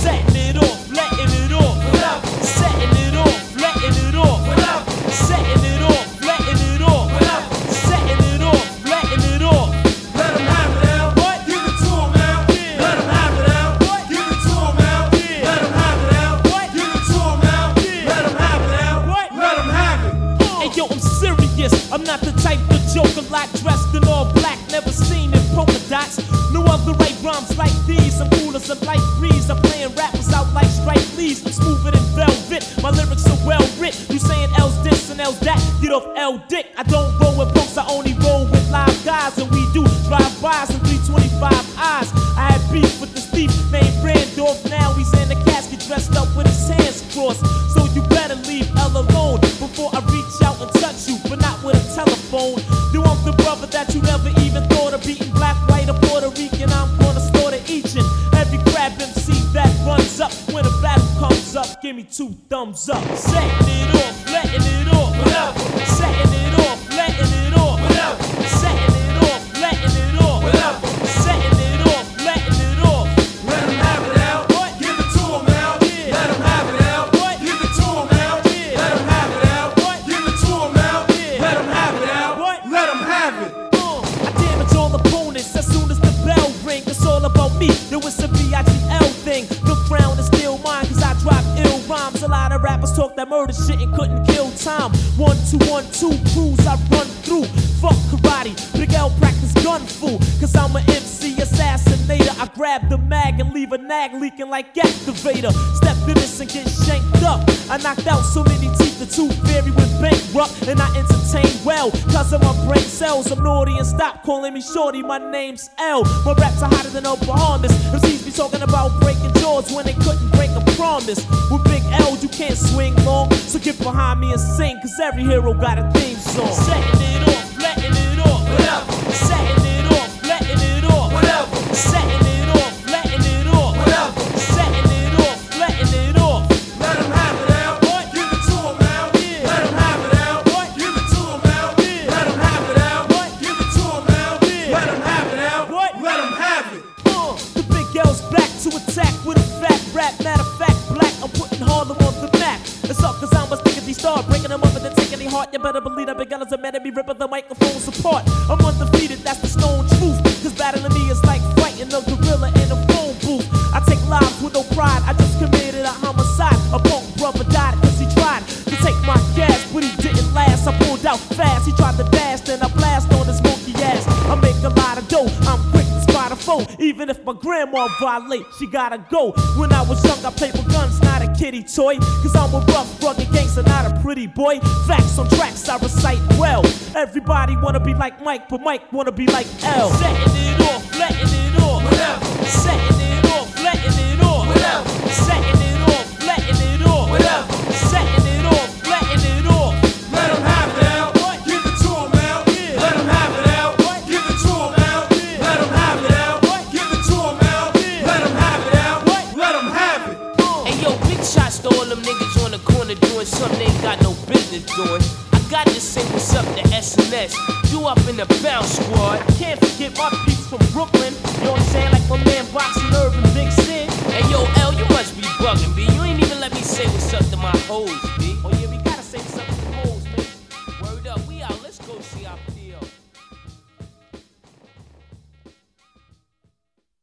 Setting it off, letting it off. Whatever. Setting it off, letting it off. Whatever. Setting it off, letting it off. Whatever. Setting it off, letting it off. Let 'em have it now. What? Give it to 'em now. Yeah. Let 'em have it now. What? Give it to 'em now. Yeah. Let 'em have it now. What? Give it to 'em now. Yeah. Let 'em have it now. What? Let 'em have it. Hey yo, I'm serious. I'm not the type to joke a lot, dressed in all black, never seen in polka dots. No other right rhymes like these. I'm cool as a light breeze. I'm playing rappers out like Strike Lees. I'm smoother than velvet. My lyrics are well writ. You saying L's this and L's that? Get off L dick. I don't roll with punks. I only roll with live guys, and we do drive-bys and 325 eyes. I had beef with this thief named Randolph. Now he's in the casket dressed up with his hands crossed. So you better leave L alone before I reach out and touch you, but not with a telephone. You I'm the brother that you never even thought of beating. Black, white, or Puerto Rican. I'm gonna slaughter each and every crab MC that runs up. When a battle comes up, give me 2 thumbs up. Setting it off, letting it off. Whatever. Setting it off, letting it off. Whatever. Setting it off, letting it off. Whatever. Setting it off, letting it off. Let 'em have it now. What? Give it to 'em now. Yeah. Let 'em have it now. What? Give it to 'em now. Yeah. Let 'em have it now. What? Give it to 'em now. Yeah. Let 'em have it now. What? Let 'em have it. I damage all opponents as soon as the bell ring. It's all about me. Yo, it's a B-I-G-L thing. The crown is still mine cause I drop ill rhymes. A lot of rappers talk that murder shit and couldn't kill time. 1, 2, 1, 2 crews I run through. Fuck karate, Big L practice gun fool. Cause I'm an MC assassinator. I grab the mag and leave a nag leaking like activator. Step to this and get shanked up. I knocked out so many teeth the tooth fairy went bankrupt. And I entertain well cause of my brain cells. I'm naughty and stop calling me shorty, my name's L. My raps are hotter than Oklahoma. MCs be talking about breaking jaws when they couldn't break a promise. With Big L you can't swing long. So get behind me and sing cause every hero got a theme song. Setting it off, letting it off. Whatever. Setting it off, letting it off. Whatever. Setting it off, letting it off. Whatever. Setting it off, letting it off. Let 'em have it now. What? Give it to 'em now. Yeah. Let 'em have it now. What? Give it to 'em now. Yeah. Let 'em have it now. What? Give it to 'em now. Yeah. Let 'em have it now. What? Let 'em have it. The Big L's back to attack with a fat rap. Matter of fact, black, I'm putting Harlem on the map. It's up cause I'm a stickity star, breaking them up and then taking their heart. You better believe that Big L is a man to be ripping the microphones apart. I'm undefeated, that's the stone truth. Cause battling me is like fighting a gorilla in a phone booth. I take lives with no pride, I just committed a homicide. A punk brother died cause he tried to take my gas, but he didn't last. I pulled out fast, he tried to dash, then I blast on his monkey ass. I make a lot of dough, I'm quick to spot a foe. Even if my grandma violate, she gotta go. When I was young, I played with guns, not a kitty toy. Cause I'm a rough, rugged gangster, not a pretty boy. Facts on tracks, I recite well. Everybody wanna be like Mike, but Mike wanna be like L. Setting it off, letting it off. Whatever. Setting it off, letting it off. Whatever. Setting it off, letting it off. Whatever. Setting it off, letting it off. Let 'em have it now. What? Give it to 'em now. Yeah. Let 'em have it now. What? Give it to 'em now. Yeah. Let 'em have it now. What? Give it to 'em now. Yeah. Let 'em have it now. What? Let 'em have it. Hey yo, big shots to all them niggas on the corner doing something they ain't got no business doing. I got to say what's up to SNS. You up in the bounce squad. Can't forget my peeps from Brooklyn. You know what I'm saying? Like my man